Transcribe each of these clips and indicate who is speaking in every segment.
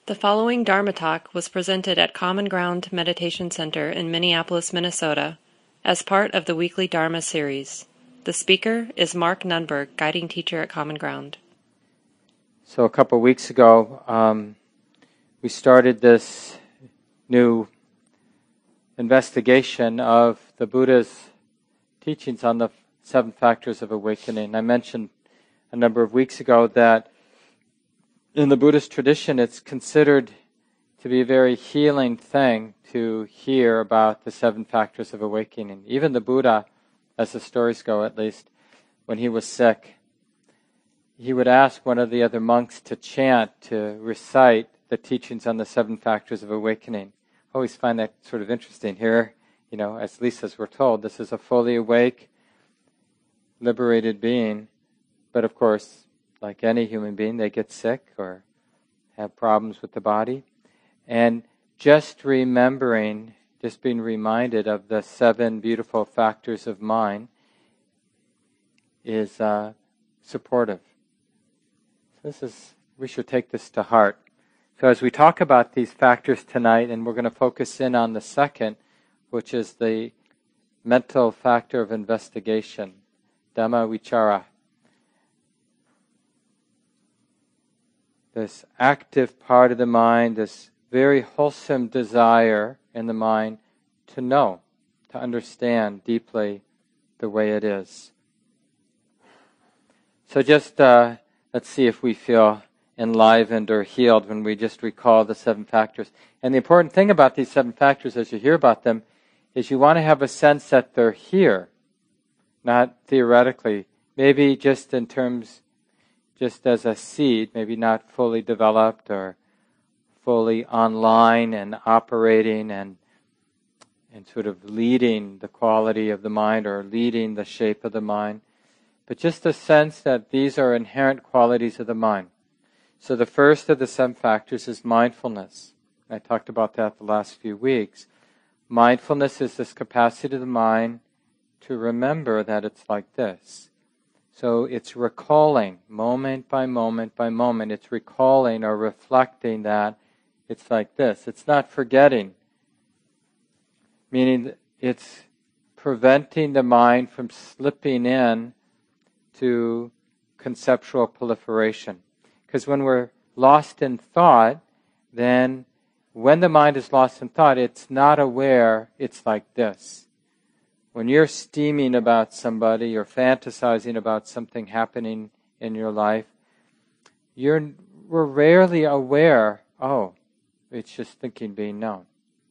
Speaker 1: The following Dharma talk was presented at Common Ground Meditation Center in Minneapolis, Minnesota, as part of the weekly Dharma series. The speaker is Mark Nunberg, guiding teacher at Common Ground.
Speaker 2: So a couple of weeks ago, we started this new investigation of the Buddha's teachings on the 7 factors of awakening. I mentioned a number of weeks ago that in the Buddhist tradition, it's considered to be a very healing thing to hear about the 7 factors of awakening. Even the Buddha, as the stories go at least, when he was sick, he would ask one of the other monks to chant, to recite the teachings on the 7 factors of awakening. I always find that sort of interesting here. You know, at least as we're told, this is a fully awake, liberated being. But of course, like any human being, they get sick or have problems with the body. And just remembering, just being reminded of the 7 beautiful factors of mind is supportive. So we should take this to heart. So as we talk about these factors tonight, and we're going to focus in on the second, which is the mental factor of investigation, Dhamma Vichara. This active part of the mind, this very wholesome desire in the mind to know, to understand deeply the way it is. So just let's see if we feel enlivened or healed when we just recall the 7 factors. And the important thing about these 7 factors as you hear about them is you want to have a sense that they're here, not theoretically, maybe just in terms, just as a seed, maybe not fully developed or fully online and operating and sort of leading the quality of the mind or leading the shape of the mind, but just a sense that these are inherent qualities of the mind. So the first of the 7 factors is mindfulness. I talked about that the last few weeks. Mindfulness is this capacity of the mind to remember that it's like this. So it's recalling, moment by moment by moment, it's recalling or reflecting that it's like this. It's not forgetting, meaning it's preventing the mind from slipping in to conceptual proliferation. Because when we're lost in thought, then when the mind is lost in thought, it's not aware it's like this. When you're steaming about somebody or fantasizing about something happening in your life, we're rarely aware, oh, it's just thinking being known.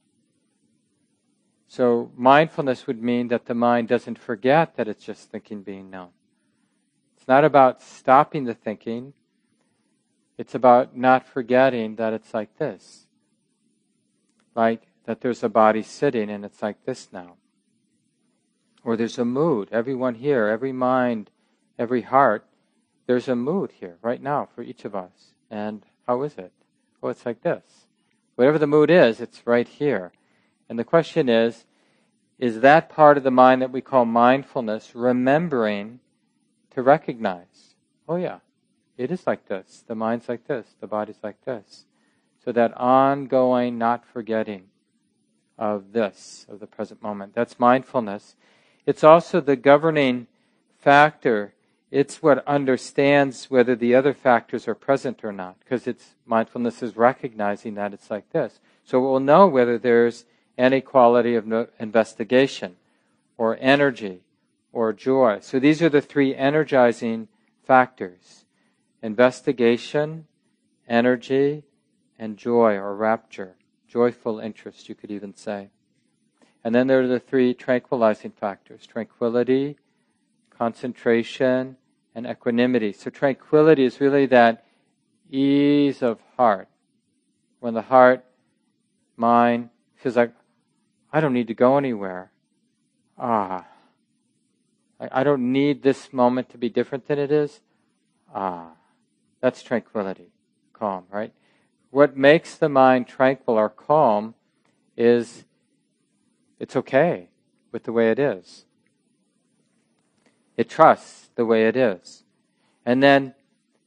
Speaker 2: So mindfulness would mean that the mind doesn't forget that it's just thinking being known. It's not about stopping the thinking. It's about not forgetting that it's like this. Like that there's a body sitting and it's like this now. Or there's a mood. Everyone here, every mind, every heart, there's a mood here right now for each of us. And how is it? Oh, it's like this. Whatever the mood is, it's right here. And the question is that part of the mind that we call mindfulness remembering to recognize, oh yeah, it is like this. The mind's like this. The body's like this. So that ongoing not forgetting of this, of the present moment. That's mindfulness. It's also the governing factor. It's what understands whether the other factors are present or not, because mindfulness is recognizing that it's like this. So we'll know whether there's any quality of investigation or energy or joy. So these are the 3 energizing factors: investigation, energy, and joy or rapture, joyful interest, you could even say. And then there are the 3 tranquilizing factors: tranquility, concentration, and equanimity. So tranquility is really that ease of heart. When the heart, mind, feels like, I don't need to go anywhere. I don't need this moment to be different than it is. That's tranquility, calm, right? What makes the mind tranquil or calm is it's okay with the way it is. It trusts the way it is. And then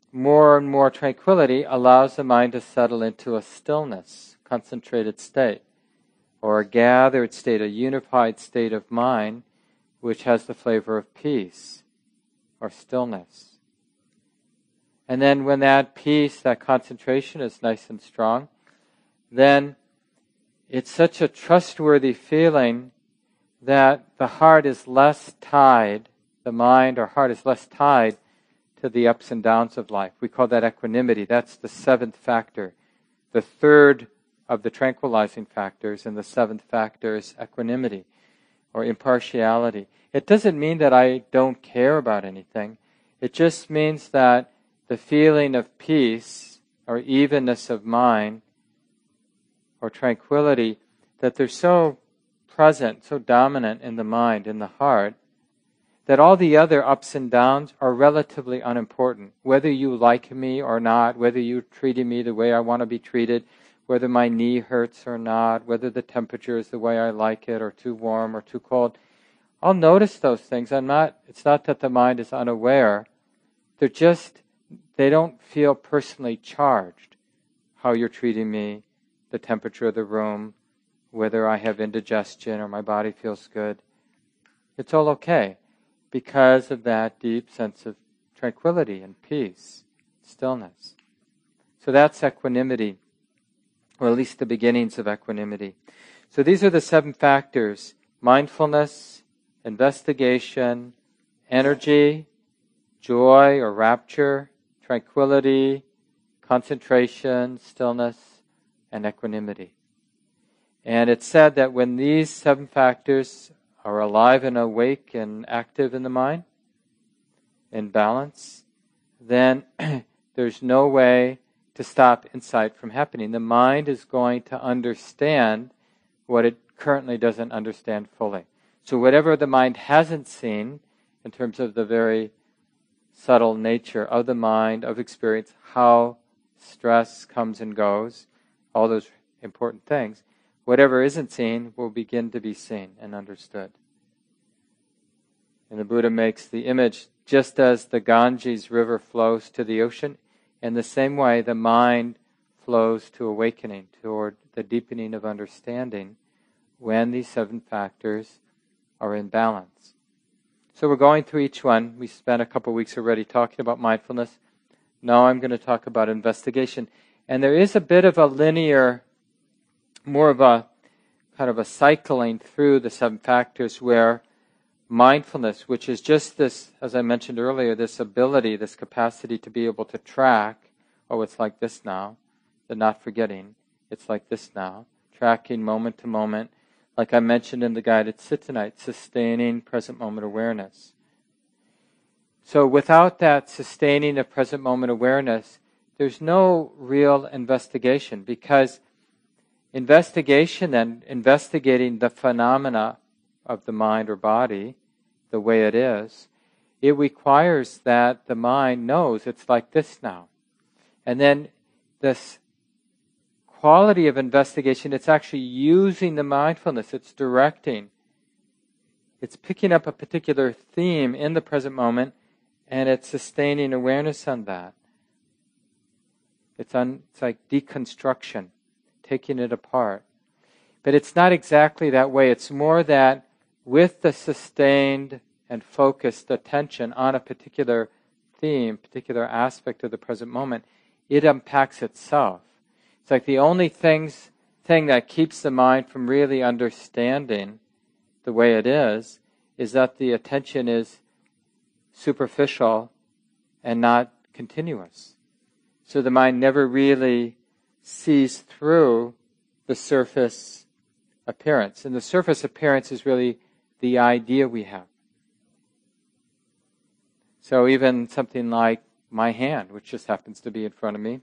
Speaker 2: more and more tranquility allows the mind to settle into a stillness, concentrated state, or a gathered state, a unified state of mind, which has the flavor of peace or stillness. And then when that peace, that concentration is nice and strong, then it's such a trustworthy feeling that the heart is less tied, the mind or heart is less tied to the ups and downs of life. We call that equanimity. That's the seventh factor. The third of the tranquilizing factors, and the seventh factor is equanimity or impartiality. It doesn't mean that I don't care about anything. It just means that the feeling of peace or evenness of mind or tranquility, that they're so present, so dominant in the mind, in the heart, that all the other ups and downs are relatively unimportant. Whether you like me or not, whether you're treating me the way I want to be treated, whether my knee hurts or not, whether the temperature is the way I like it, or too warm or too cold, I'll notice those things. It's not that the mind is unaware. They don't feel personally charged. How you're treating me, the temperature of the room, whether I have indigestion or my body feels good. It's all okay because of that deep sense of tranquility and peace, stillness. So that's equanimity, or at least the beginnings of equanimity. So these are the seven factors: mindfulness, investigation, energy, joy or rapture, tranquility, concentration, stillness, and equanimity. And it's said that when these seven factors are alive and awake and active in the mind, in balance, then there's no way to stop insight from happening. The mind is going to understand what it currently doesn't understand fully. So whatever the mind hasn't seen, in terms of the very subtle nature of the mind, of experience, how stress comes and goes, all those important things, whatever isn't seen will begin to be seen and understood. And the Buddha makes the image, just as the Ganges River flows to the ocean, in the same way the mind flows to awakening, toward the deepening of understanding, when these seven factors are in balance. So we're going through each one. We spent a couple weeks already talking about mindfulness. Now I'm going to talk about investigation. And there is a bit of a linear, more of a kind of a cycling through the seven factors, where mindfulness, which is just this, as I mentioned earlier, this ability, this capacity to be able to track, oh, it's like this now, the not forgetting, it's like this now, tracking moment to moment, like I mentioned in the guided sit tonight, sustaining present moment awareness. So without that sustaining of present moment awareness, there's no real investigation, because investigation and investigating the phenomena of the mind or body the way it is, it requires that the mind knows it's like this now. And then this quality of investigation, it's actually using the mindfulness, it's directing, it's picking up a particular theme in the present moment, and it's sustaining awareness on that. It's like deconstruction, taking it apart. But it's not exactly that way. It's more that with the sustained and focused attention on a particular theme, particular aspect of the present moment, it unpacks itself. It's like the only thing that keeps the mind from really understanding the way it is that the attention is superficial and not continuous. So the mind never really sees through the surface appearance. And the surface appearance is really the idea we have. So even something like my hand, which just happens to be in front of me,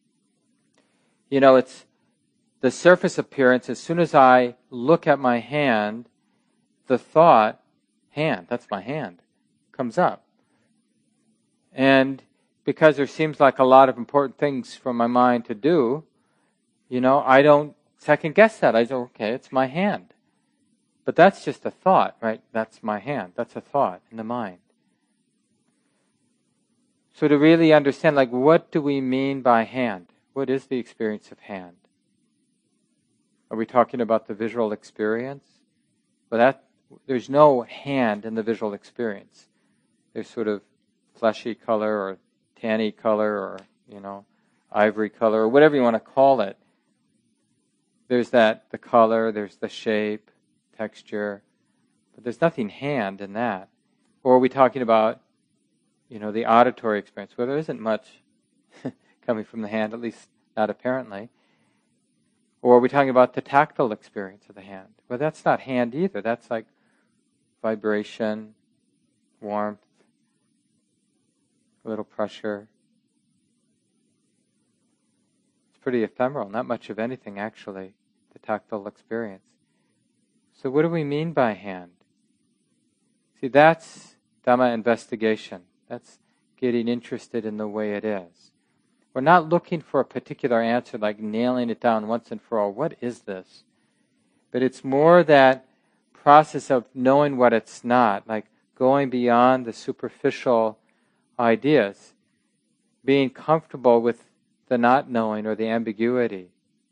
Speaker 2: it's the surface appearance. As soon as I look at my hand, the thought, hand, that's my hand, comes up. And because there seems like a lot of important things for my mind to do, I don't second guess that. I say, okay, it's my hand. But that's just a thought, right? That's my hand. That's a thought in the mind. So to really understand, like, what do we mean by hand? What is the experience of hand? Are we talking about the visual experience? But there's no hand in the visual experience. There's sort of fleshy color or tanny color or, ivory color or whatever you want to call it. There's the color, there's the shape, texture, but there's nothing hand in that. Or are we talking about, the auditory experience? Well, there isn't much coming from the hand, at least not apparently. Or are we talking about the tactile experience of the hand? Well, that's not hand either. That's like vibration, warmth, a little pressure. It's pretty ephemeral, not much of anything actually, the tactile experience. So what do we mean by hand? See, that's Dhamma investigation. That's getting interested in the way it is. We're not looking for a particular answer, like nailing it down once and for all. What is this? But it's more that process of knowing what it's not, like going beyond the superficial ideas, being comfortable with the not knowing or the ambiguity.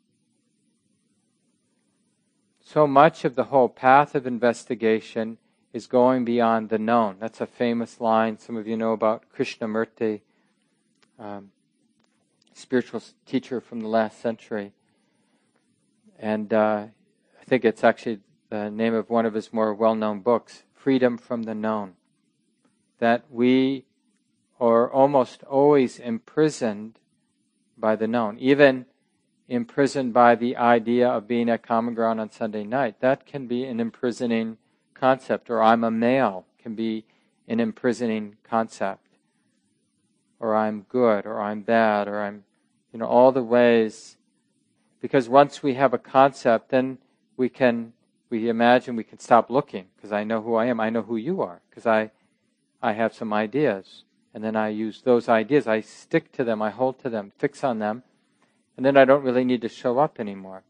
Speaker 2: So much of the whole path of investigation is going beyond the known. That's a famous line some of you know about Krishnamurti, spiritual teacher from the last century. And I think it's actually the name of one of his more well-known books, Freedom from the Known. That we are almost always imprisoned by the known, even imprisoned by the idea of being at Common Ground on Sunday night. That can be an imprisoning concept, or I'm a male can be an imprisoning concept, or I'm good, or I'm bad, or I'm, all the ways. Because once we have a concept, then we imagine we can stop looking, because I know who I am, I know who you are, because I have some ideas, and then I use those ideas, I stick to them, I hold to them, fix on them, and then I don't really need to show up anymore.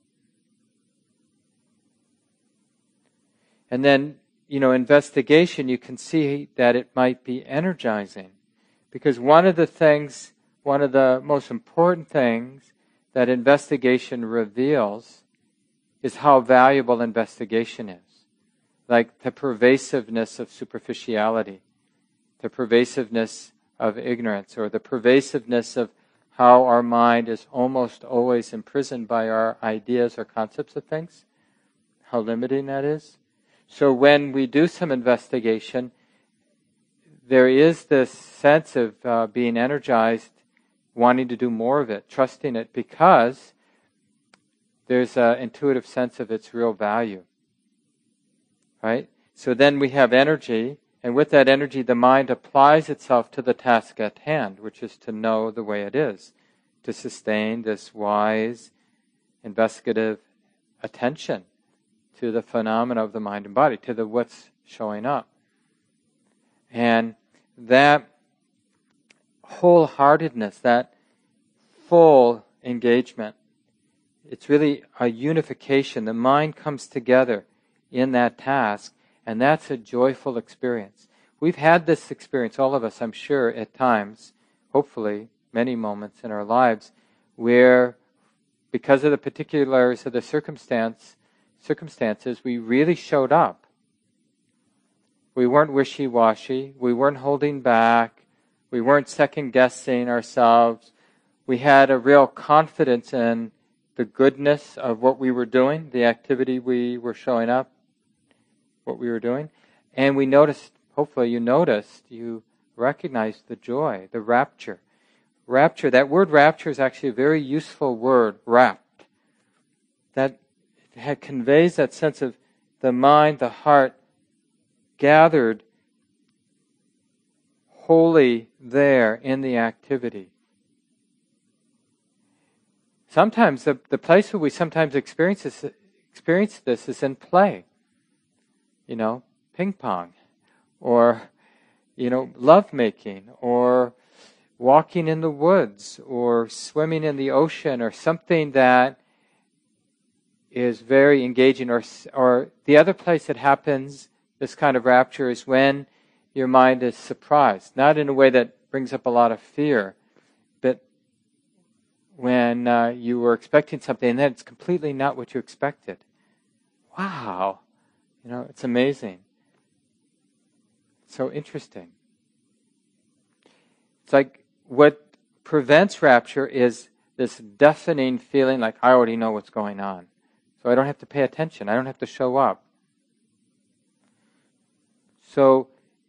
Speaker 2: And then, investigation, you can see that it might be energizing. Because one of the most important things that investigation reveals is how valuable investigation is. Like the pervasiveness of superficiality, the pervasiveness of ignorance, or the pervasiveness of how our mind is almost always imprisoned by our ideas or concepts of things, how limiting that is. So when we do some investigation, there is this sense of being energized, wanting to do more of it, trusting it, because there's an intuitive sense of its real value. Right? So then we have energy, and with that energy the mind applies itself to the task at hand, which is to know the way it is, to sustain this wise, investigative attention to the phenomena of the mind and body, to the what's showing up. And that wholeheartedness, that full engagement, it's really a unification. The mind comes together in that task, and that's a joyful experience. We've had this experience, all of us, I'm sure, at times, hopefully many moments in our lives, where because of the particulars of the circumstances, we really showed up. We weren't wishy-washy. We weren't holding back. We weren't second-guessing ourselves. We had a real confidence in the goodness of what we were doing, the activity we were showing up, what we were doing. And we noticed, hopefully you recognized the joy, the rapture. Rapture, that word rapture is actually a very useful word, rapt. That conveys that sense of the mind, the heart, gathered wholly there in the activity. Sometimes the place where we sometimes experience this is in play. Ping pong, or lovemaking, or walking in the woods, or swimming in the ocean, or something that is very engaging. Or the other place that happens, this kind of rapture, is when your mind is surprised. Not in a way that brings up a lot of fear. But when you were expecting something and then it's completely not what you expected. Wow. It's amazing. So interesting. It's like what prevents rapture is this deafening feeling like I already know what's going on. So I don't have to pay attention. I don't have to show up. So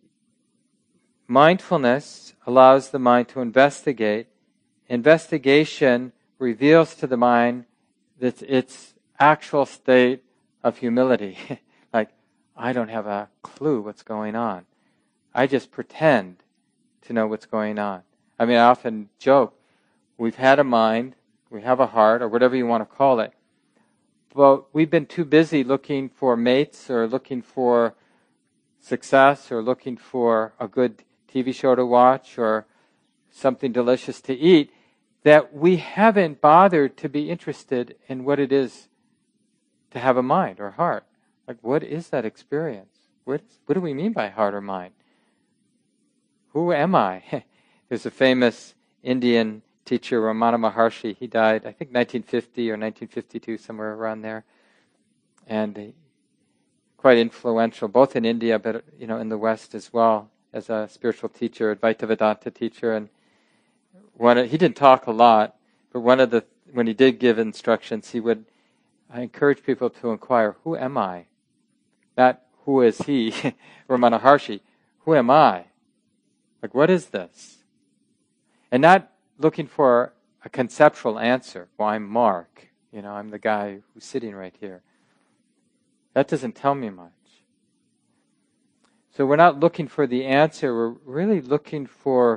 Speaker 2: mindfulness allows the mind to investigate. Investigation reveals to the mind that its actual state of humility. Like, I don't have a clue what's going on. I just pretend to know what's going on. I mean, I often joke, we've had a mind, we have a heart, or whatever you want to call it, but we've been too busy looking for mates or looking for success or looking for a good TV show to watch or something delicious to eat that we haven't bothered to be interested in what it is to have a mind or heart. Like, what is that experience? What do we mean by heart or mind? Who am I? There's a famous Indian teacher, Ramana Maharshi. He died, I think, 1950 or 1952, somewhere around there. And quite influential, both in India, but in the West as well, as a spiritual teacher, Advaita Vedanta teacher. And he didn't talk a lot, but when he did give instructions, he would encourage people to inquire, who am I? Not who is he, Ramana Maharshi. Who am I? Like, what is this? And not looking for a conceptual answer. Well, I'm Mark. I'm the guy who's sitting right here. That doesn't tell me much. So we're not looking for the answer. We're really looking for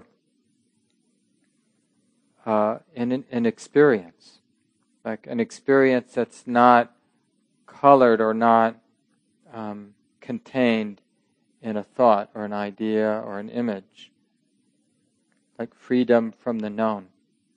Speaker 2: an experience. Like an experience that's not colored or not contained in a thought or an idea or an image. Like freedom from the known.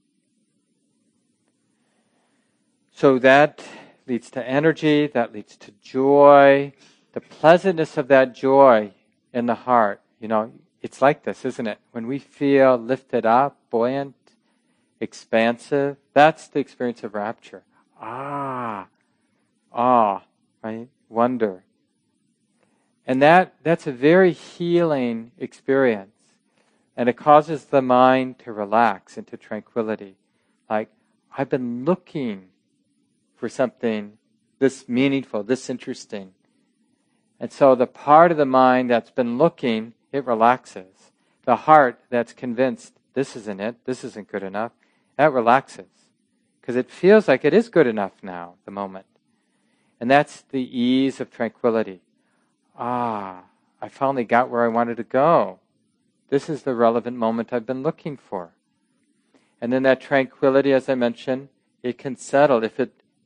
Speaker 2: So that leads to energy, that leads to joy, the pleasantness of that joy in the heart. It's like this, isn't it? When we feel lifted up, buoyant, expansive, that's the experience of rapture. Awe, right? Wonder. And that's a very healing experience. And it causes the mind to relax into tranquility. Like, I've been looking for something this meaningful, this interesting. And so the part of the mind that's been looking, it relaxes. The heart that's convinced, this isn't it, this isn't good enough, that relaxes. Because it feels like it is good enough now, the moment. And that's the ease of tranquility. I finally got where I wanted to go. This is the relevant moment I've been looking for. And then that tranquility, as I mentioned, it can settle. If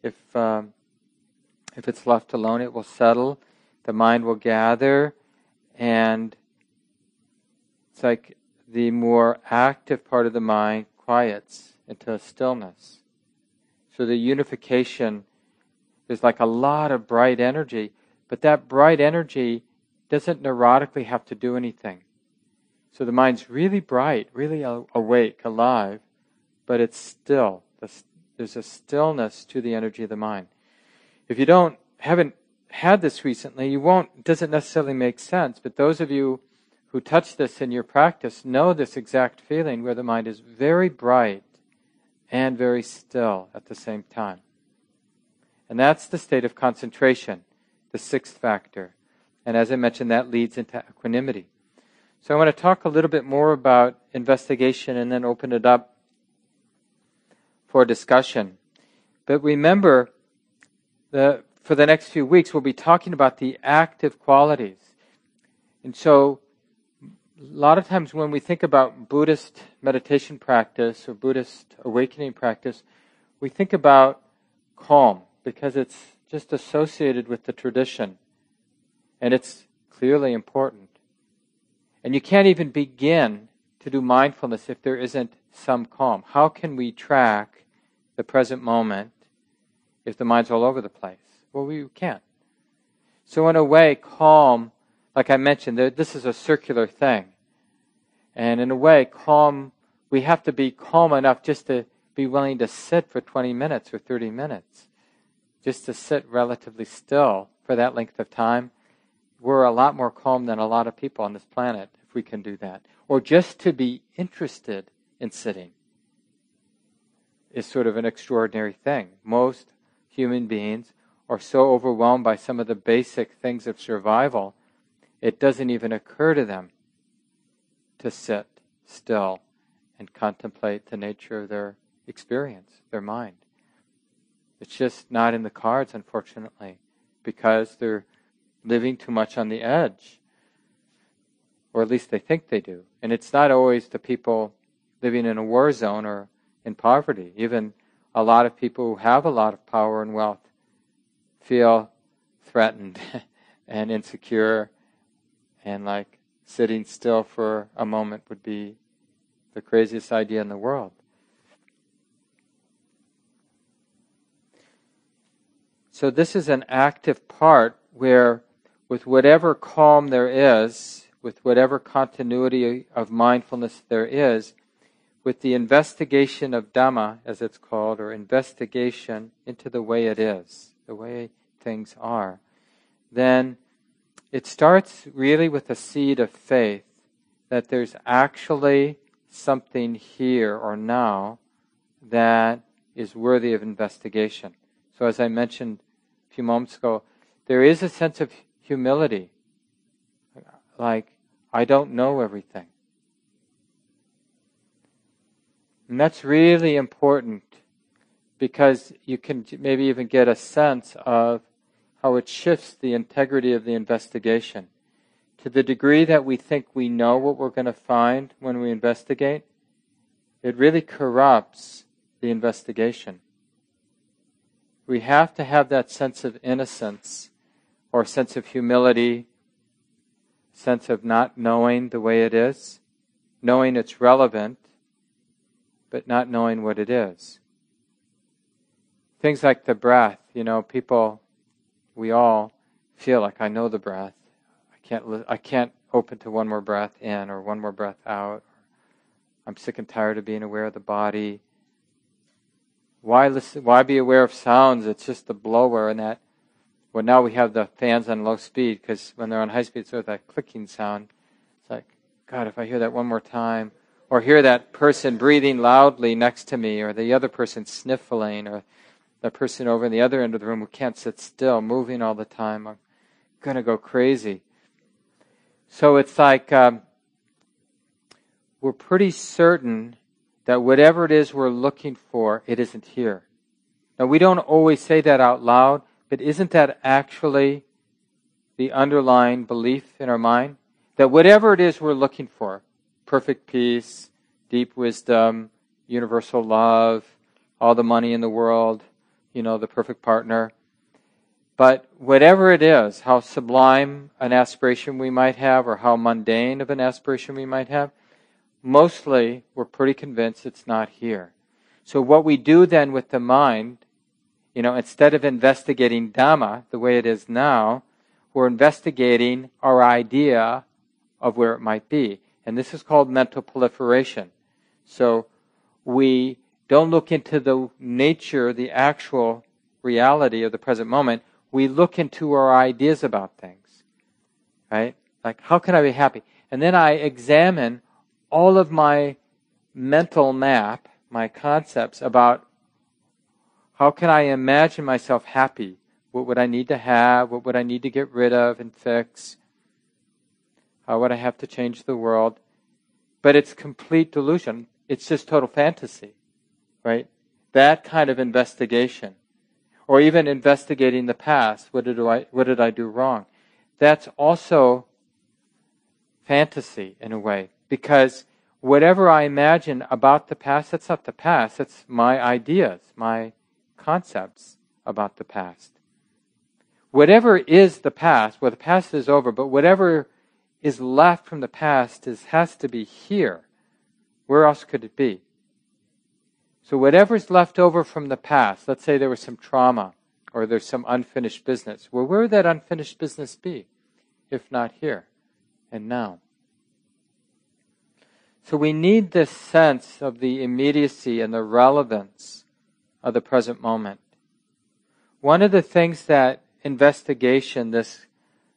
Speaker 2: it's left alone, it will settle. The mind will gather, and it's like the more active part of the mind quiets into a stillness. So the unification, there's like a lot of bright energy, but that bright energy doesn't neurotically have to do anything. So the mind's really bright, really awake, alive, but it's still. There's a stillness to the energy of the mind. If you haven't had this recently, it doesn't necessarily make sense, but those of you who touch this in your practice know this exact feeling where the mind is very bright and very still at the same time. And that's the state of concentration, the sixth factor. And as I mentioned, that leads into equanimity. So I want to talk a little bit more about investigation and then open it up for discussion. But remember, for the next few weeks, we'll be talking about the active qualities. And so a lot of times when we think about Buddhist meditation practice or Buddhist awakening practice, we think about calm because it's just associated with the tradition. And it's clearly important. And you can't even begin to do mindfulness if there isn't some calm. How can we track the present moment if the mind's all over the place? Well, we can't. So in a way, calm, like I mentioned, this is a circular thing. And in a way, calm, we have to be calm enough just to be willing to sit for 20 minutes or 30 minutes. Just to sit relatively still for that length of time. We're a lot more calm than a lot of people on this planet if we can do that. Or just to be interested in sitting is sort of an extraordinary thing. Most human beings are so overwhelmed by some of the basic things of survival, it doesn't even occur to them to sit still and contemplate the nature of their experience, their mind. It's just not in the cards, unfortunately, because they're living too much on the edge. Or at least they think they do. And it's not always the people living in a war zone or in poverty. Even a lot of people who have a lot of power and wealth feel threatened and insecure, and like sitting still for a moment would be the craziest idea in the world. So this is an active part where with whatever calm there is, with whatever continuity of mindfulness there is, with the investigation of Dhamma, as it's called, or investigation into the way it is, the way things are, then it starts really with a seed of faith that there's actually something here or now that is worthy of investigation. So as I mentioned a few moments ago, there is a sense of humility. Like, I don't know everything. And that's really important because you can maybe even get a sense of how it shifts the integrity of the investigation. To the degree that we think we know what we're going to find when we investigate, it really corrupts the investigation. We have to have that sense of innocence or sense of humility, sense of not knowing the way it is, knowing it's relevant, but not knowing what it is. Things like the breath, people, we all feel like I know the breath. I can't open to one more breath in or one more breath out. I'm sick and tired of being aware of the body. Why listen? Why be aware of sounds? It's just the blower and that. Well, now we have the fans on low speed because when they're on high speed, so that clicking sound. It's like, God, if I hear that one more time, or hear that person breathing loudly next to me, or the other person sniffling, or the person over in the other end of the room who can't sit still, moving all the time, I'm going to go crazy. So it's like we're pretty certain that whatever it is we're looking for, it isn't here. Now, we don't always say that out loud, but isn't that actually the underlying belief in our mind? That whatever it is we're looking for, perfect peace, deep wisdom, universal love, all the money in the world, the perfect partner. But whatever it is, how sublime an aspiration we might have or how mundane of an aspiration we might have, mostly we're pretty convinced it's not here. So what we do then with the mind, instead of investigating Dhamma the way it is now, we're investigating our idea of where it might be. And this is called mental proliferation. So we don't look into the nature, the actual reality of the present moment. We look into our ideas about things, right? Like, how can I be happy? And then I examine all of my mental map, my concepts about how can I imagine myself happy? What would I need to have? What would I need to get rid of and fix? How would I have to change the world? But it's complete delusion. It's just total fantasy, right? That kind of investigation. Or even investigating the past. What did I do wrong? That's also fantasy in a way. Because whatever I imagine about the past, that's not the past. That's my ideas, my concepts about the past. Whatever is the past, well, the past is over, but whatever is left from the past has to be here. Where else could it be? So whatever's left over from the past, let's say there was some trauma or there's some unfinished business. Well, where would that unfinished business be if not here and now? So we need this sense of the immediacy and the relevance of the present moment. One of the things that investigation, this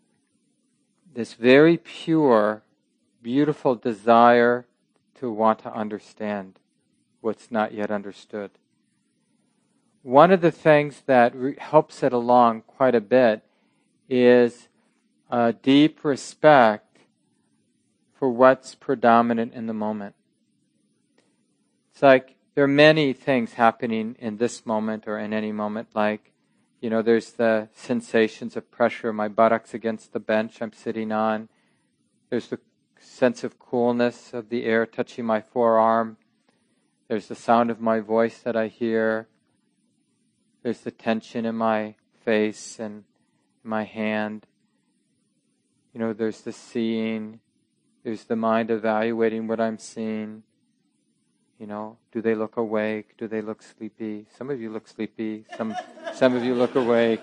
Speaker 2: very pure, beautiful desire to want to understand what's not yet understood. One of the things that helps it along quite a bit is a deep respect for what's predominant in the moment. It's like there are many things happening in this moment or in any moment, like, there's the sensations of pressure, my buttocks against the bench I'm sitting on. There's the sense of coolness of the air touching my forearm. There's the sound of my voice that I hear. There's the tension in my face and my hand. There's the seeing. There's the mind evaluating what I'm seeing. Do they look awake? Do they look sleepy? Some of you look sleepy. Some of you look awake.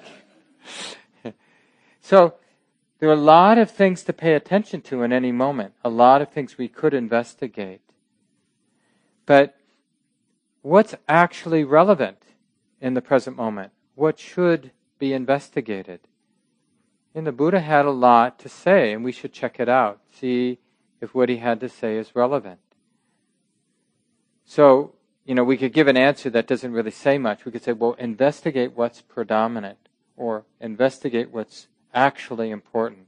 Speaker 2: So there are a lot of things to pay attention to in any moment. A lot of things we could investigate. But what's actually relevant in the present moment? What should be investigated? And the Buddha had a lot to say, and we should check it out. See if what he had to say is relevant. So, we could give an answer that doesn't really say much. We could say, well, investigate what's predominant, or investigate what's actually important.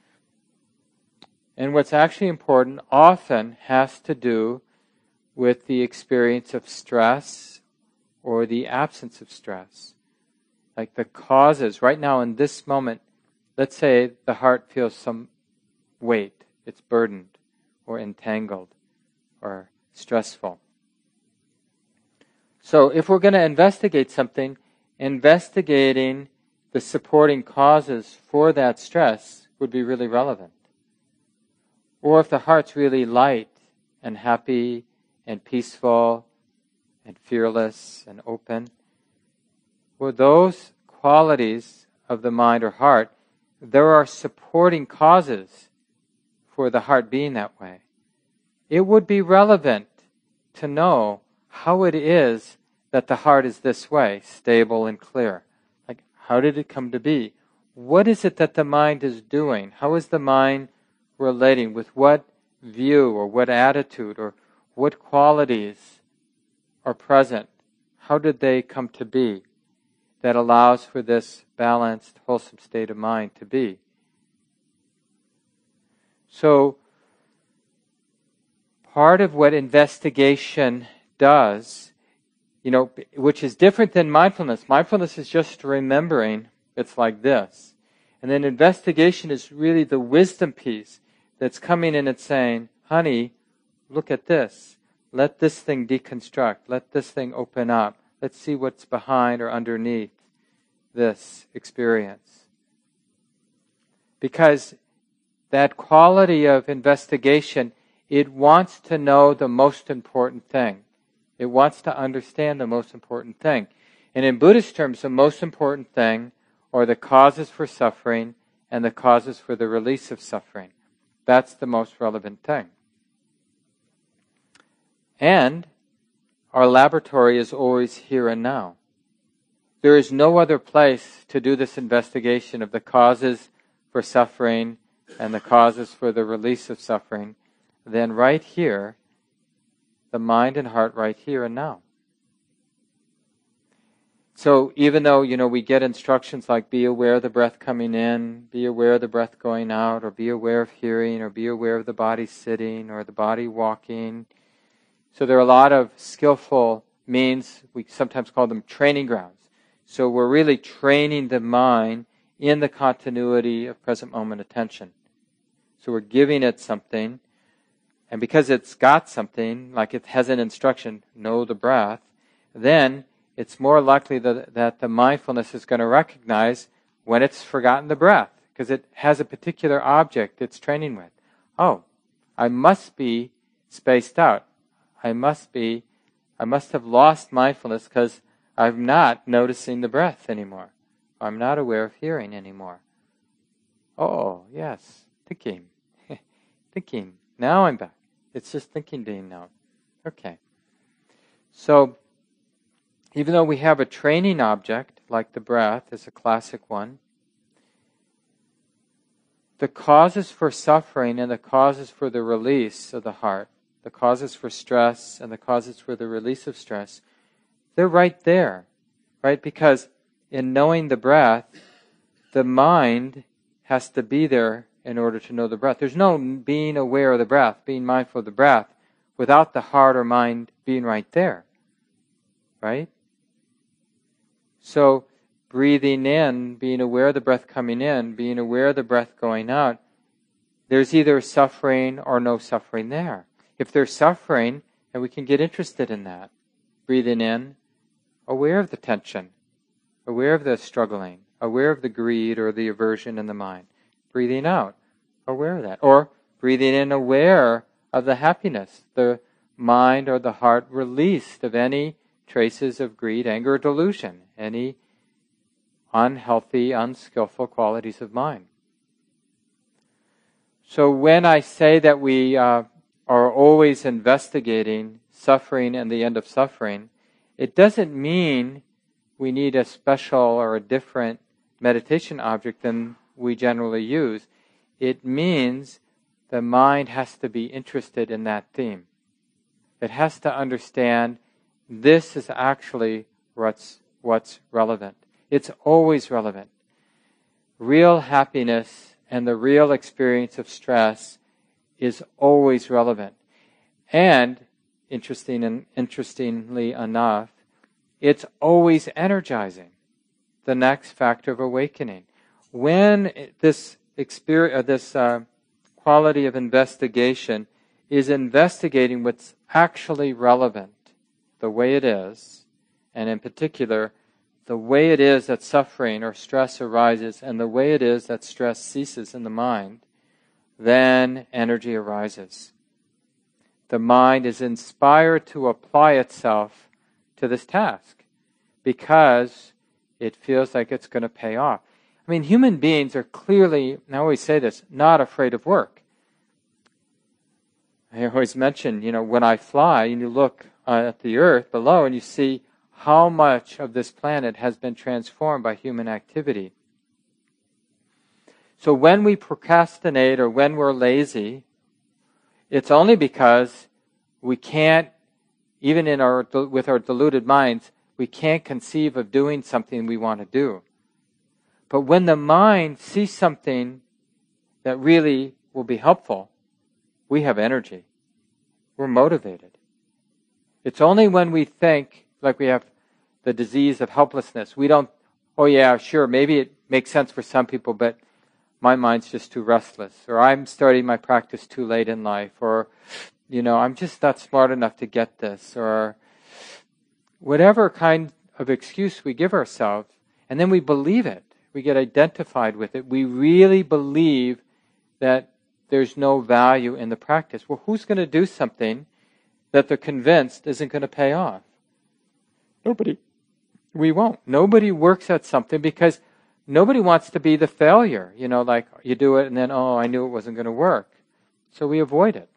Speaker 2: And what's actually important often has to do with the experience of stress or the absence of stress. Like the causes. Right now in this moment, let's say the heart feels some weight. It's burdened or entangled or stressful. So if we're going to investigate something, investigating the supporting causes for that stress would be really relevant. Or if the heart's really light and happy and peaceful and fearless and open, well, those qualities of the mind or heart, there are supporting causes for the heart being that way. It would be relevant to know how it is that the heart is this way, stable and clear. Like, how did it come to be? What is it that the mind is doing? How is the mind relating? With what view or what attitude or what qualities are present? How did they come to be that allows for this balanced, wholesome state of mind to be? So, part of what investigation does, which is different than mindfulness. Mindfulness is just remembering. It's like this. And then investigation is really the wisdom piece that's coming in and saying, honey, look at this. Let this thing deconstruct. Let this thing open up. Let's see what's behind or underneath this experience. Because that quality of investigation, it wants to know the most important thing. It wants to understand the most important thing. And in Buddhist terms, the most important thing are the causes for suffering and the causes for the release of suffering. That's the most relevant thing. And our laboratory is always here and now. There is no other place to do this investigation of the causes for suffering and the causes for the release of suffering than right here, the mind and heart right here and now. So even though, we get instructions like be aware of the breath coming in, be aware of the breath going out, or be aware of hearing, or be aware of the body sitting, or the body walking. So there are a lot of skillful means, we sometimes call them training grounds. So we're really training the mind in the continuity of present moment attention. So we're giving it something, and because it's got something, like it has an instruction, know the breath, then it's more likely that the mindfulness is going to recognize when it's forgotten the breath, because it has a particular object it's training with. Oh, I must be spaced out. I must have lost mindfulness because I'm not noticing the breath anymore. I'm not aware of hearing anymore. Oh, yes, thinking. Thinking. Now I'm back. It's just thinking being known. Okay. So, even though we have a training object, like the breath is a classic one, the causes for suffering and the causes for the release of the heart, the causes for stress and the causes for the release of stress, they're right there, right? Because in knowing the breath, the mind has to be there in order to know the breath. There's no being aware of the breath, being mindful of the breath, without the heart or mind being right there, right? So, breathing in, being aware of the breath coming in, being aware of the breath going out, there's either suffering or no suffering there. If there's suffering, and we can get interested in that, breathing in, aware of the tension, aware of the struggling, aware of the greed or the aversion in the mind. Breathing out, aware of that. Or breathing in, aware of the happiness, the mind or the heart released of any traces of greed, anger, or delusion, any unhealthy, unskillful qualities of mind. So when I say that we are always investigating suffering and the end of suffering, it doesn't mean we need a special or a different meditation object than we generally use. It means the mind has to be interested in that theme. It has to understand this is actually what's relevant. It's always relevant. Real happiness and the real experience of stress is always relevant. And, interestingly enough, it's always energizing. The next factor of awakening. When this quality of investigation is investigating what's actually relevant, the way it is, and in particular, the way it is that suffering or stress arises and the way it is that stress ceases in the mind, then energy arises. The mind is inspired to apply itself to this task because it feels like it's going to pay off. I mean, human beings are clearly, and I always say this, not afraid of work. I always mention, when I fly and you look at the earth below and you see how much of this planet has been transformed by human activity. So when we procrastinate or when we're lazy, it's only because we can't, even with our deluded minds, we can't conceive of doing something we want to do. But when the mind sees something that really will be helpful, we have energy. We're motivated. It's only when we think, like we have the disease of helplessness, we don't, oh yeah, sure, maybe it makes sense for some people, but my mind's just too restless, or I'm starting my practice too late in life, or, I'm just not smart enough to get this, or whatever kind of excuse we give ourselves, and then we believe it. We get identified with it. We really believe that there's no value in the practice. Well, who's going to do something that they're convinced isn't going to pay off? Nobody. We won't. Nobody works at something because nobody wants to be the failure. Like you do it and then, I knew it wasn't going to work. So we avoid it.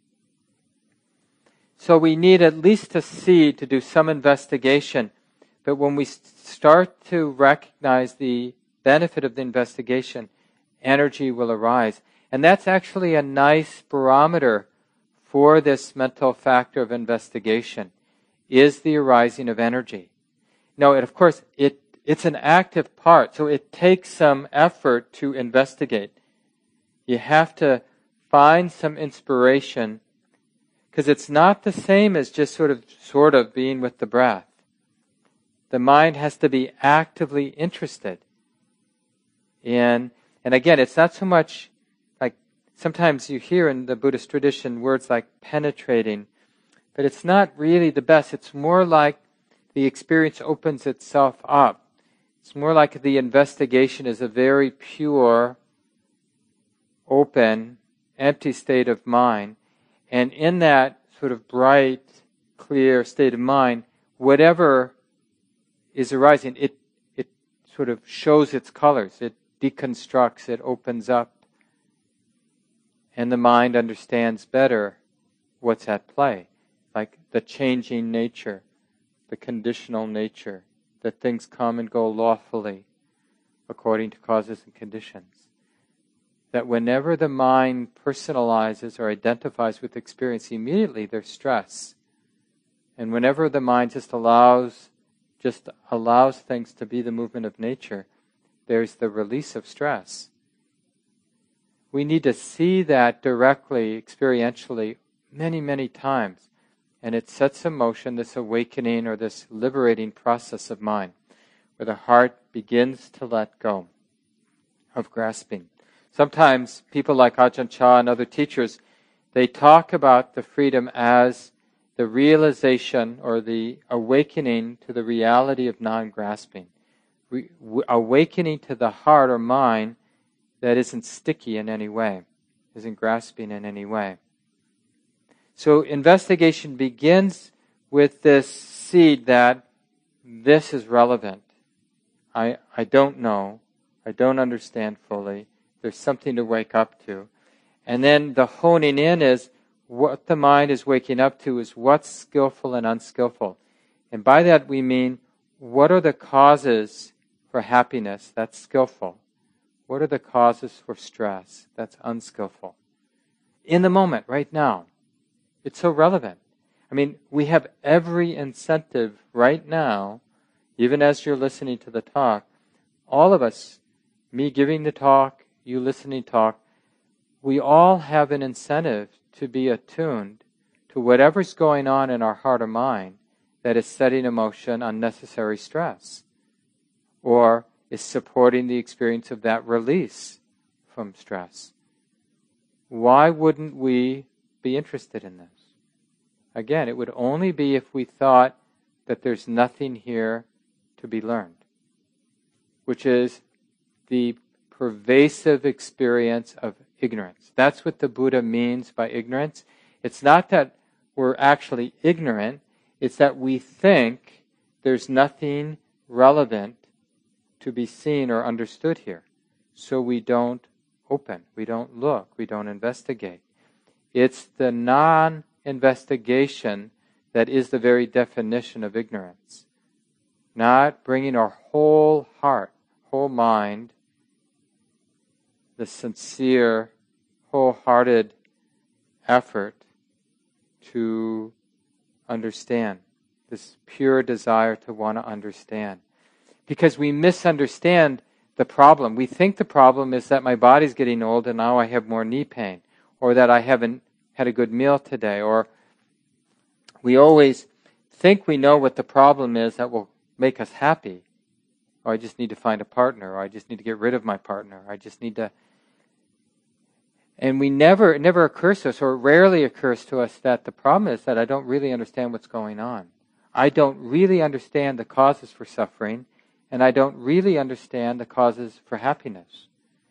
Speaker 2: So we need at least a seed to do some investigation. But when we start to recognize the benefit of the investigation, energy will arise. And that's actually a nice barometer for this mental factor of investigation, is the arising of energy. Now, of course, it's an active part, so it takes some effort to investigate. You have to find some inspiration, because it's not the same as just sort of being with the breath. The mind has to be actively interested in, and again, it's not so much like, sometimes you hear in the Buddhist tradition words like penetrating, but it's not really the best. It's more like the experience opens itself up. It's more like the investigation is a very pure, open, empty state of mind. And in that sort of bright, clear state of mind, whatever is arising, it sort of shows its colors. It deconstructs, it opens up. And the mind understands better what's at play, like the changing nature, the conditional nature, that things come and go lawfully according to causes and conditions. That whenever the mind personalizes or identifies with experience, immediately there's stress. And whenever the mind just allows things to be the movement of nature, there's the release of stress. We need to see that directly, experientially, many, many times. And it sets in motion this awakening or this liberating process of mind, where the heart begins to let go of grasping. Sometimes people like Ajahn Chah and other teachers, they talk about the freedom as the realization or the awakening to the reality of non-grasping. Awakening to the heart or mind that isn't sticky in any way, isn't grasping in any way. So investigation begins with this seed that this is relevant. I don't know. I don't understand fully. There's something to wake up to. And then the honing in is what the mind is waking up to is what's skillful and unskillful. And by that we mean, what are the causes for happiness? That's skillful. What are the causes for stress? That's unskillful. In the moment, right now. It's so relevant. I mean, we have every incentive right now, even as you're listening to the talk, all of us, me giving the talk, you listening talk, we all have an incentive to be attuned to whatever's going on in our heart or mind that is setting in motion unnecessary stress or is supporting the experience of that release from stress. Why wouldn't we be interested in this? Again, it would only be if we thought that there's nothing here to be learned, which is the pervasive experience of ignorance. That's what the Buddha means by ignorance. It's not that we're actually ignorant, it's that we think there's nothing relevant to be seen or understood here. So we don't open, we don't look, we don't investigate. It's the non-investigation that is the very definition of ignorance. Not bringing our whole heart, whole mind, the sincere, wholehearted effort to understand, this pure desire to want to understand. Because we misunderstand the problem. We think the problem is that my body's getting old and now I have more knee pain, or that I haven't had a good meal today, or we always think we know what the problem is that will make us happy. Or I just need to find a partner, or I just need to get rid of my partner, I just need to... And it never occurs to us, or rarely occurs to us, that the problem is that I don't really understand what's going on. I don't really understand the causes for suffering, and I don't really understand the causes for happiness.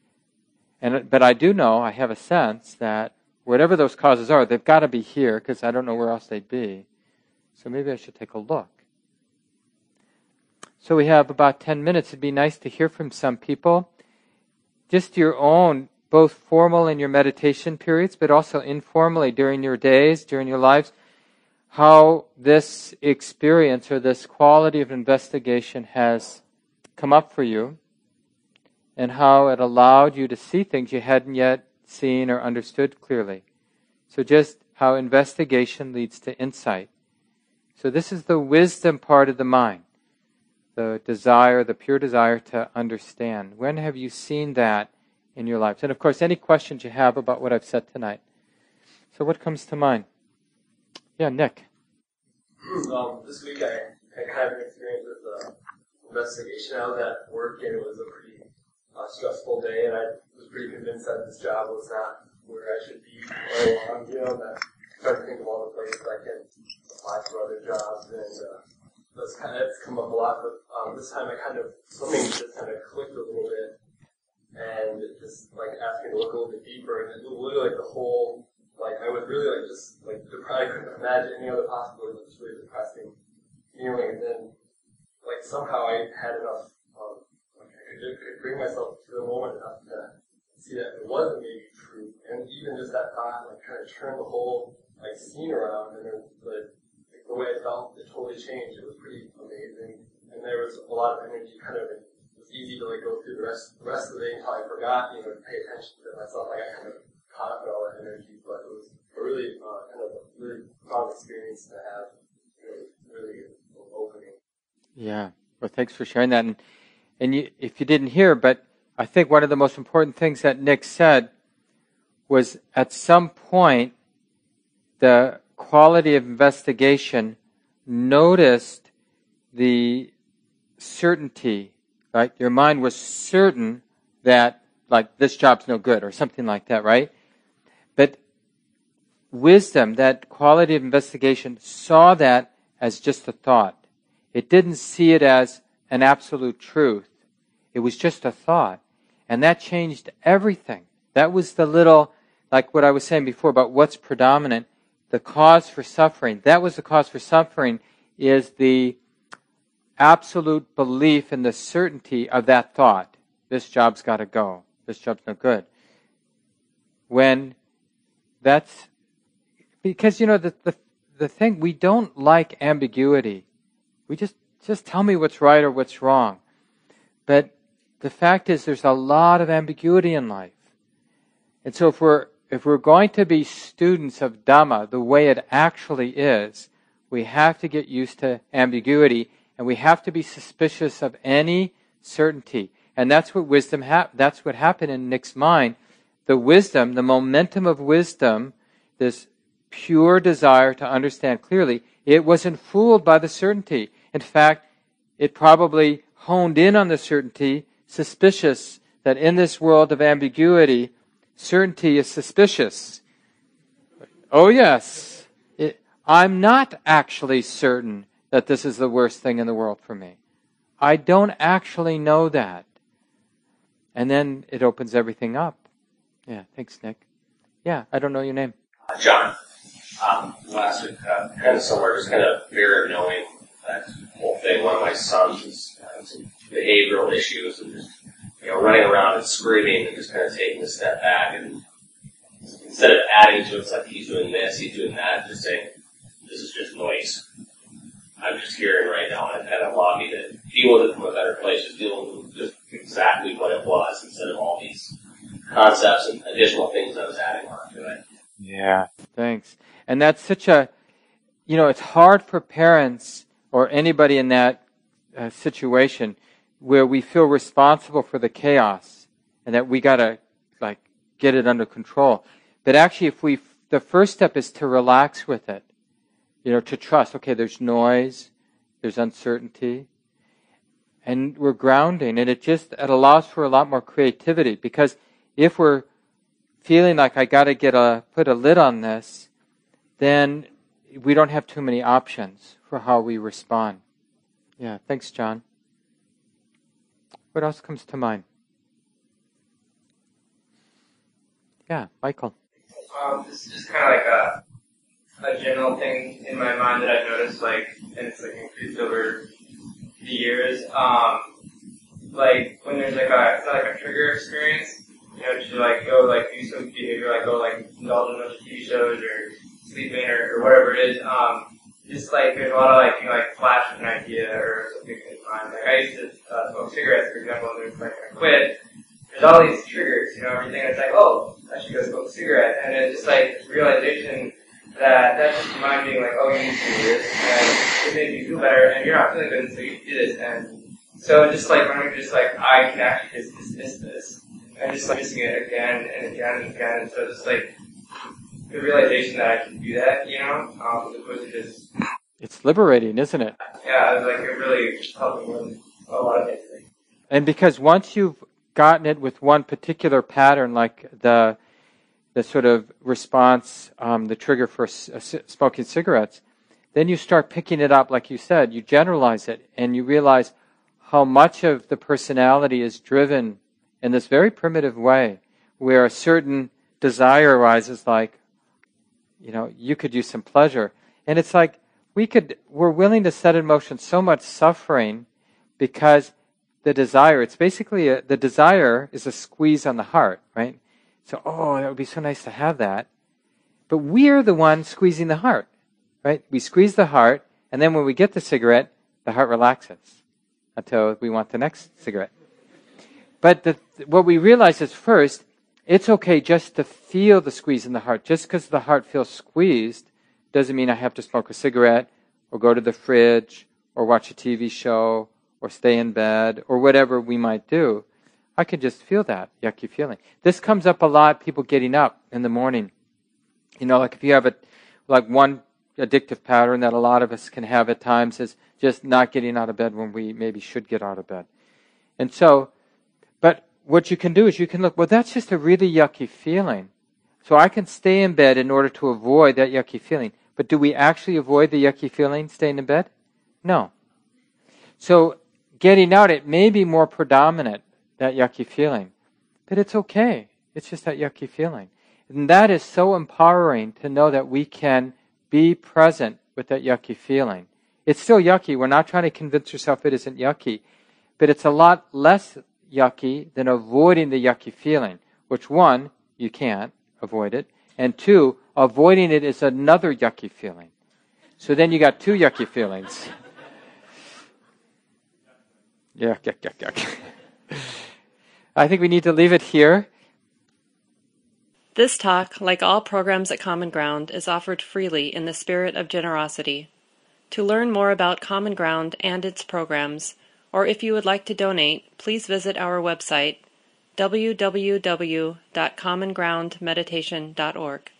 Speaker 2: But I do know, I have a sense that whatever those causes are, they've got to be here, because I don't know where else they'd be. So maybe I should take a look. So we have about 10 minutes. It'd be nice to hear from some people. Just your own, both formal in your meditation periods, but also informally during your days, during your lives, how this experience or this quality of investigation has come up for you, and how it allowed you to see things you hadn't yet seen or understood clearly. So just how investigation leads to insight. So this is the wisdom part of the mind, the desire, the pure desire to understand. When have you seen that in your lives? And of course, any questions you have about what I've said tonight. So what comes to mind? Yeah, Nick.
Speaker 3: This week I had kind of an experience with investigation. I was at work and it was a pretty stressful day, and I was pretty convinced that this job was not where I should be all along, and I started to think of all the places I can apply for other jobs, and it's come up a lot, but this time something just kind of clicked a little bit, and just like asking to look a little bit deeper, and it was literally like the whole, I was really I couldn't imagine any other possibility, but just really depressing feeling, and then somehow I had enough, I could bring myself to the moment enough to see that it wasn't maybe true, and even just that thought, kind of turned the whole like seen around, and the way it felt, it totally changed. It was pretty amazing, and there was a lot of energy. It was easy to like go through the rest of the day until I forgot, to pay attention to myself. Like I kind of caught up with all that energy, but it was a really really fun experience to have. It was really opening.
Speaker 2: Yeah. Well, thanks for sharing that. And if you didn't hear, but I think one of the most important things that Nick said was at some point the quality of investigation noticed the certainty, right? Your mind was certain that, like, this job's no good or something like that, right? But wisdom, that quality of investigation, saw that as just a thought. It didn't see it as an absolute truth. It was just a thought. And that changed everything. That was the little, like what I was saying before about what's predominant, the cause for suffering. That was the cause for suffering, is the absolute belief in the certainty of that thought. This job's got to go. This job's no good. When that's, because, the thing, we don't like ambiguity. We just tell me what's right or what's wrong. But the fact is there's a lot of ambiguity in life. And so if we're going to be students of Dhamma the way it actually is, we have to get used to ambiguity, and we have to be suspicious of any certainty. And that's what that's what happened in Nick's mind. The wisdom, the momentum of wisdom, this pure desire to understand clearly, it wasn't fooled by the certainty. In fact, it probably honed in on the certainty, suspicious that in this world of ambiguity, certainty is suspicious. Oh yes, I'm not actually certain that this is the worst thing in the world for me. I don't actually know that. And then it opens everything up. Yeah, thanks, Nick. Yeah, I don't know your name.
Speaker 4: John. Last week, kind of somewhere, just kind of fear of knowing that whole thing. One of my sons is having some behavioral issues and just, running around and screaming and just kind of taking a step back, and instead of adding to it, it's like he's doing this, he's doing that, just saying, this is just noise. I'm just hearing right now, and it kind of allowed me to deal with it from a better place, just dealing with just exactly what it was instead of all these concepts and additional things I was adding on to it.
Speaker 2: Yeah, thanks. And that's such a, it's hard for parents or anybody in that situation where we feel responsible for the chaos and that we got to, get it under control. But actually, the first step is to relax with it, to trust, okay, there's noise, there's uncertainty, and we're grounding, and it allows for a lot more creativity, because if we're feeling like I got to put a lid on this, then we don't have too many options for how we respond. Yeah, thanks, John. What else comes to mind? Yeah, Michael.
Speaker 5: This is just kind of like a general thing in my mind that I've noticed, and it's increased over the years. When there's it's not a trigger experience, to go do some behavior, indulge in a bunch of TV shows or sleeping or whatever it is. Just there's a lot of flash of an idea or something in mind. I used to smoke cigarettes, for example, and there's I quit. There's all these triggers, everything. It's oh, I should go smoke a cigarette, and it's just this realization that that's just your mind being oh, you need to do this, and it made you feel better, and you're not feeling good, so you do this, and so just learning I can actually just dismiss this, and just missing it again and again and again, and so just the realization that I can do that, as opposed to just...
Speaker 2: It's liberating, isn't it?
Speaker 5: Yeah, it really helped me with a lot of things.
Speaker 2: And because once you've gotten it with one particular pattern, like the sort of response, the trigger for smoking cigarettes, then you start picking it up, like you said, you generalize it, and you realize how much of the personality is driven in this very primitive way, where a certain desire arises, you could use some pleasure. And it's we're willing to set in motion so much suffering because the desire, it's basically, the desire is a squeeze on the heart, right? So, that would be so nice to have that. But we're the one squeezing the heart, right? We squeeze the heart, and then when we get the cigarette, the heart relaxes until we want the next cigarette. But what we realize is first, it's okay just to feel the squeeze in the heart. Just because the heart feels squeezed doesn't mean I have to smoke a cigarette or go to the fridge or watch a TV show or stay in bed or whatever we might do. I can just feel that yucky feeling. This comes up a lot, people getting up in the morning. Like if you have one addictive pattern that a lot of us can have at times is just not getting out of bed when we maybe should get out of bed. And so, but what you can do is you can look, well, that's just a really yucky feeling. So I can stay in bed in order to avoid that yucky feeling. But do we actually avoid the yucky feeling staying in bed? No. So getting out, it may be more predominant, that yucky feeling. But it's okay. It's just that yucky feeling. And that is so empowering to know that we can be present with that yucky feeling. It's still yucky. We're not trying to convince yourself it isn't yucky. But it's a lot less yucky than avoiding the yucky feeling, which one, you can't avoid it. And two, avoiding it is another yucky feeling. So then you got two yucky feelings. Yuck. I think we need to leave it here.
Speaker 1: This talk, like all programs at Common Ground, is offered freely in the spirit of generosity. To learn more about Common Ground and its programs, or if you would like to donate, please visit our website, www.commongroundmeditation.org.